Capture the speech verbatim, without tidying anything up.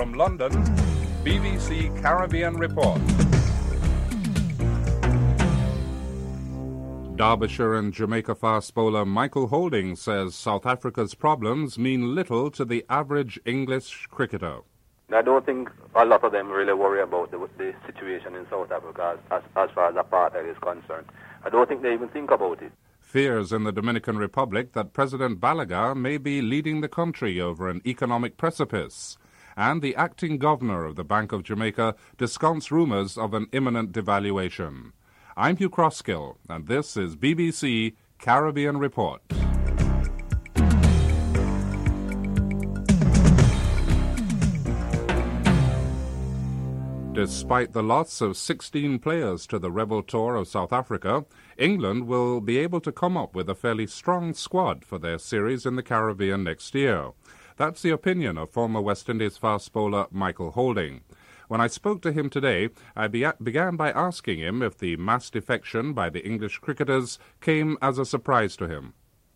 From London, B B C Caribbean Report. Derbyshire and Jamaica fast bowler Michael Holding says South Africa's problems mean little to the average English cricketer. I don't think a lot of them really worry about the, the situation in South Africa as, as far as apartheid is concerned. I don't think they even think about it. Fears in the Dominican Republic that President Balaguer may be leading the country over an economic precipice. And the acting governor of the Bank of Jamaica discounts rumours of an imminent devaluation. I'm Hugh Crosskill, and this is B B C Caribbean Report. Despite the loss of sixteen players to the Rebel Tour of South Africa, England will be able to come up with a fairly strong squad for their series in the Caribbean next year. That's the opinion of former West Indies fast bowler Michael Holding. When I spoke to him today, I be- began by asking him if the mass defection by the English cricketers came as a surprise to him.